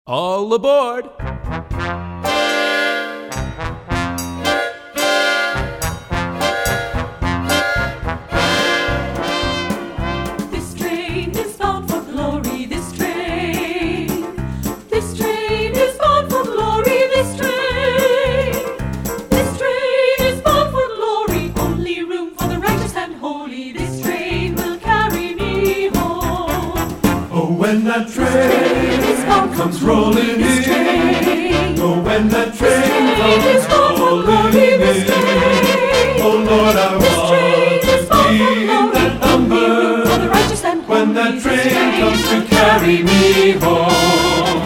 All aboard! This train is bound for glory, this train. This train is bound for glory, this train. This train is bound for glory, only room for the righteous and holy. This train will carry me home. Oh, when that train comes rolling in. Oh, when that train comes rolling in. Oh, Lord, I want to be in that number. When that train comes to carry me home.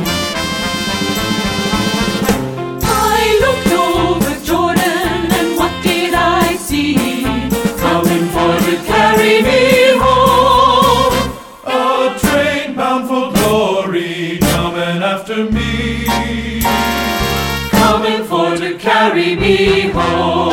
I looked over Jordan, and what did I see? Coming for to carry me home. A train bound for glory, coming after me. Coming for to carry me home.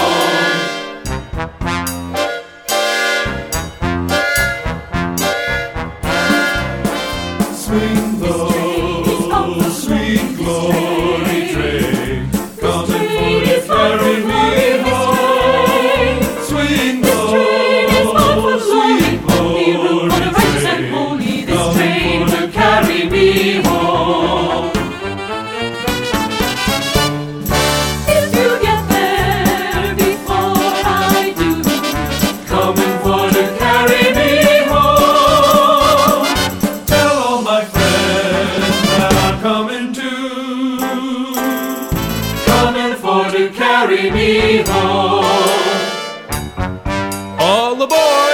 Swing low, sweet glory train, coming for to carry me home. Swing low, sweet glory train, coming for to carry me home. If you get there before I do, Coming for to carry me home. Tell all my friends that I'm coming too. Coming for to carry me home. All aboard!